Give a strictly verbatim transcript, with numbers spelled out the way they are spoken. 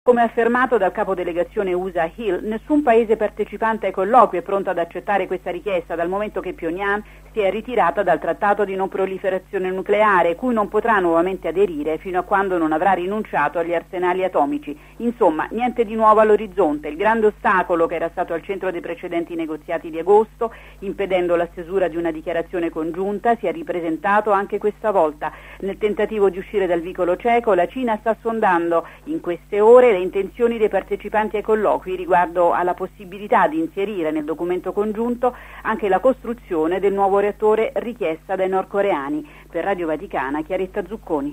Come affermato dal capo delegazione U S A Hill, nessun paese partecipante ai colloqui è pronto ad accettare questa richiesta dal momento che Pyongyang si è ritirata dal trattato di non proliferazione nucleare, cui non potrà nuovamente aderire fino a quando non avrà rinunciato agli arsenali atomici. Insomma, niente di nuovo all'orizzonte. Il grande ostacolo che era stato al centro dei precedenti negoziati di agosto, impedendo la stesura di una dichiarazione congiunta, si è ripresentato anche questa volta. Nel tentativo di uscire dal vicolo cieco, la Cina sta sondando in queste ore le intenzioni dei partecipanti ai colloqui riguardo alla possibilità di inserire nel documento congiunto anche la costruzione del nuovo reattore richiesta dai nordcoreani. Per Radio Vaticana, Chiaretta Zucconi.